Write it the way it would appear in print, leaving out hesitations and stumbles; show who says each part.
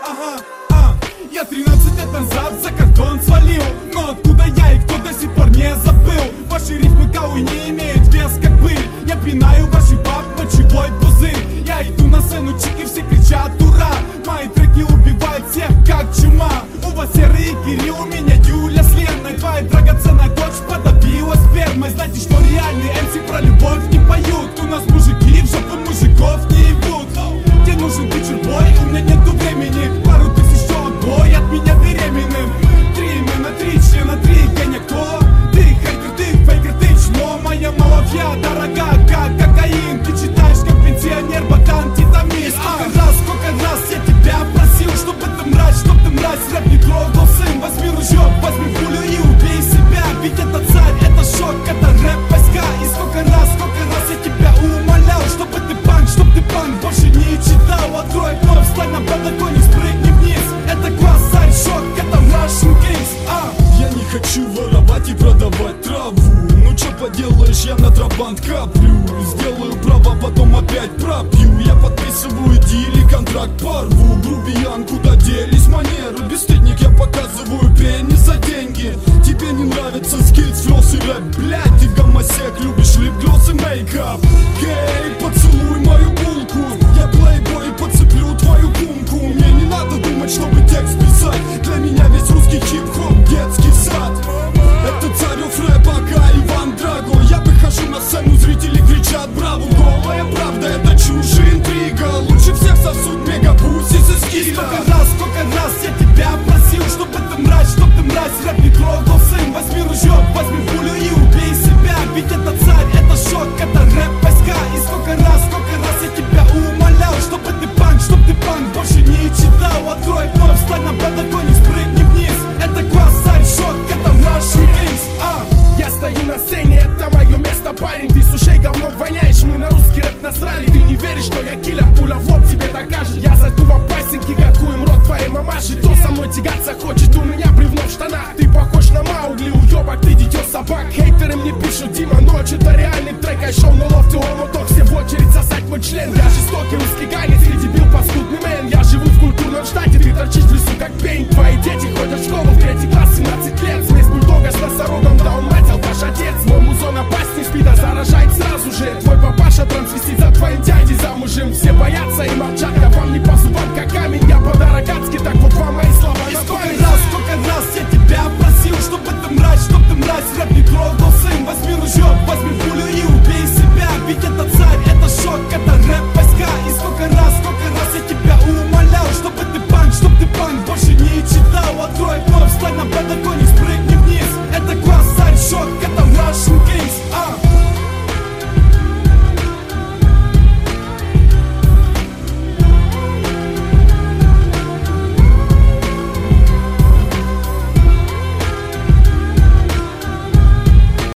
Speaker 1: Я 13 лет назад за кордон свалил, но откуда я и кто до сих пор не забыл. Ваши рифмы кауи не имеют вес как пыль. Я пинаю ваши баб мочевой пузырь. Я иду на сцену, чики все кричат ура. Мои треки убивают всех как чума. У вас Серый и Кирилл, у меня Юля с Леной. Твоя драгоценная дочь подавилась спермой. Знаете, что реальные MC про любовь не поют. У нас мужики в жопу мужиков не ебут. Тебе нужен бичербой, у меня нету времени. Пару тысяч бой от меня беременным. 3 имена, 3 члена, 3 гоня кто? Ты хейкер, ты фейкер, ты чмо. Моя маловья дорога, как кокаин. Ты читаешь как пенсионер, ботан, титамин. Сколько раз я тебя просил, чтоб ты мразь, рэп не трогал, сын. Возьми ружье, возьми пулю и убей себя. Ведь это царь, это шок, это рэп войска. И сколько раз я тебя умолял, чтобы ты панк больше не читал. Открой окно, встань на подоконник, спрыгни вниз. Это квасарь, шок, это Russian Kings.
Speaker 2: Я не хочу воровать и продавать траву. Ну чё поделаешь, я на тропант каплю. Сделаю право, потом опять пропью. Я подписываю диль и контракт порву. Грубиян, куда делись манеры? Бесстыдник, я показываю пенни за деньги. Тебе не нравится скилс, флёс и рэп, блядь. Ты гомосек, любишь лип-глосс и мейкап. Гей, поцелуй мою булку. Я плейбой, подцеплю твою кумку. Мне не надо думать, чтобы текст писать. Для меня весь русский хип-хоп детский сад. Это царев рэпа, Иван Драго. Я выхожу на сцену, зрители кричат браво. Голая правда, это чушь и интрига. Лучше всех сосут мегапуси со скида.
Speaker 1: Сколько раз я тебя просил, чтоб ты мразь, рэп не трогал, сын. Возьми ружье, возьми пулю и убей себя. Ведь это царь, это шок, это рэп войска. И сколько раз я тебя умолял, чтобы ты панк больше не читал. Открой окно, встань на подоконник, спрыгни вниз. Это квасарь, шок, это Russian Kings.
Speaker 3: Я стою на сцене, это мое место, парень. Ты с ушей говном воняешь, мы на русский рэп насрали. Ты не веришь, что я киллер, пуля в лоб тебе докажет. Я зайду в пасенки, какую рот твоей мамаши. Кто со мной тягаться хочет, у меня бревно в штанах. Ты похож на Маугли, уёбок, ты дитё собак. Хейтеры мне пишут, Дима, ночь, это реальный трек. Я шел на лофте, моток, все в очередь сосать мой член. Я жестокий русский ганец, ты дебил, паскудный мэн. Я живу в культурном штате, ты торчишь в лесу как пень. Твои дети ходят в школу в 3 класс, 17 лет. Смесь бульдога с носорогом, да он мать, алкаш отец. Мой музон опасней спида, заражает сразу же. Твой папаша трансвестит за твоим дядей замужем. Все боятся и молчат, я вам не по зубам, как камень. Я по-дорогацки, так вот вам мои слова на память.
Speaker 1: Сколько раз я тебя просил, чтоб ты мразь, рэп не трогал, сын. Возьми ружье, возьми пулю и убей себя. Ведь это царь, это шок, это рэп войска. И сколько раз я тебя умолял, чтобы ты панк больше не читал. Открой окно, встань на подоконник.